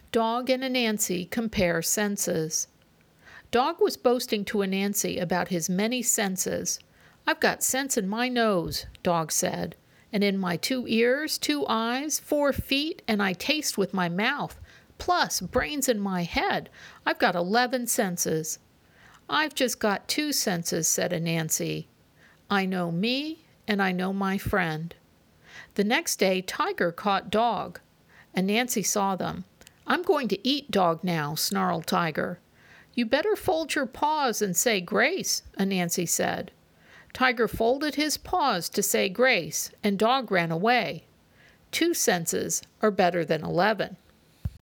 Dog and Anansi compare senses. Dog was boasting to Anansi about his many senses. "I've got sense in my nose," Dog said, "and in my 2 ears, 2 eyes, 4 feet, and I taste with my mouth, plus brains in my head. I've got 11 senses." "I've just got 2 senses," said Anansi. "I know me, and I know my friend." The next day Tiger caught Dog. Anansi saw them. "I'm going to eat Dog now," snarled Tiger. "You better fold your paws and say grace," Anansi said. Tiger folded his paws to say grace, and Dog ran away. 2 senses are better than 11.